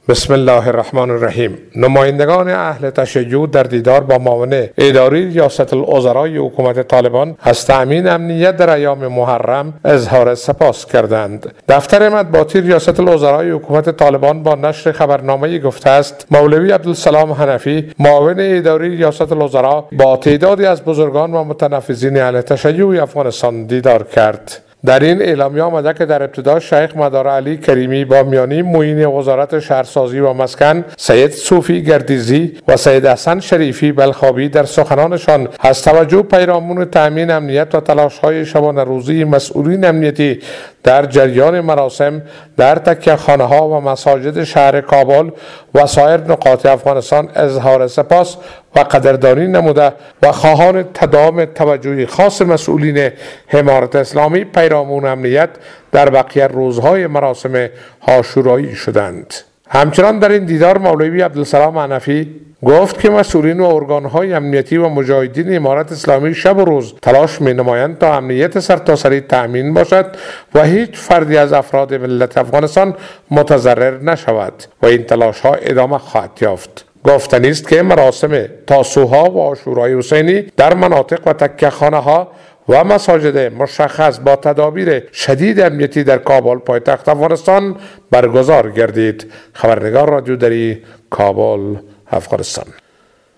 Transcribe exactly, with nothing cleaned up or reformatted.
بسم الله الرحمن الرحیم. نمایندگان اهل تشیع در دیدار با معاون اداری ریاست الوزرای حکومت طالبان از تأمین امنیت در ایام محرم اظهار سپاس کردند. دفتر مطبوعاتی ریاست الوزرای حکومت طالبان با نشر خبرنامه‌ای گفته است مولوی عبدالسلام حنفی معاون اداری ریاست الوزرا با تعدادی از بزرگان و متنفذین اهل تشیع افغانستان دیدار کرد. در این اعلامیه آمده که در ابتدا شیخ مدار علی کریمی با میانی معین وزارت شهرسازی و مسکن سید صوفی گردیزی و سید حسن شریفی بلخابی در سخنانشان از توجه پیرامون تأمین امنیت و تلاش‌های شبانه روزی مسئولین امنیتی در جریان مراسم در تکیه‌خانه‌ها و مساجد شهر کابل و سایر نقاط افغانستان اظهار سپاس و قدردانی نموده و خواهان تداوم توجه خاص مسئولین امارت اسلامی پیرامون امنیت در بقیه روزهای مراسم عاشورایی شدند. همچنان در این دیدار مولوی عبدالسلام حنفی گفت که مسئولین و ارگانهای امنیتی و مجاهدین امارت اسلامی شب و روز تلاش می نمایند تا امنیت سرتاسری تأمین باشد و هیچ فردی از افراد ملت افغانستان متضرر نشود و این تلاش ها ادامه خواهد یافت. گفتنی است که مراسم تاسوعا و عاشورای حسینی در مناطق و تکیه‌خانه ها و مساجد مشخص با تدابیر شدید امنیتی در کابل پایتخت افغانستان برگزار گردید. خبرنگار رادیو دری، کابل، افغانستان.